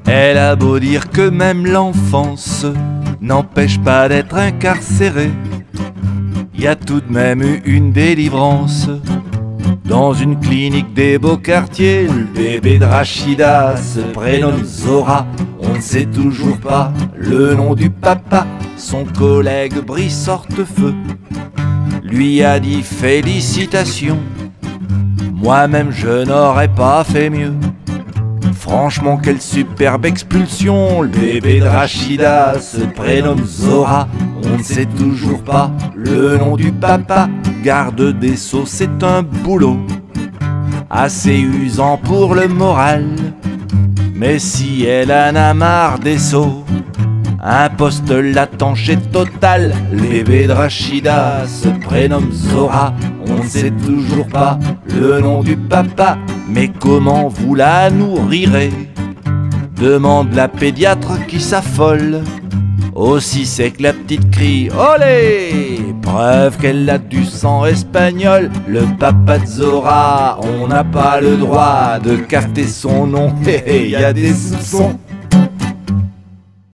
Elle a beau dire que même l'enfance n'empêche pas d'être incarcérée, y a tout de même eu une délivrance dans une clinique des beaux quartiers. Le bébé de Rachida se prénomme Zora. On ne sait toujours pas le nom du papa. Son collègue Brice Hortefeux lui a dit félicitations. Moi-même je n'aurais pas fait mieux. Franchement quelle superbe expulsion. Le bébé de Rachida se prénomme Zora. On ne sait toujours pas le nom du papa. Garde des Sceaux, c'est un boulot assez usant pour le moral. Mais si elle en a marre des Sceaux, un poste latent chez Total. Le bébé de Rachida se prénomme Zora. On ne sait toujours pas le nom du papa. Mais comment vous la nourrirez? Demande la pédiatre qui s'affole. Aussi c'est que la petite crie olé, preuve qu'elle a du sang espagnol. Le papa de Zora, on n'a pas le droit de cafeter son nom. Y a des soupçons.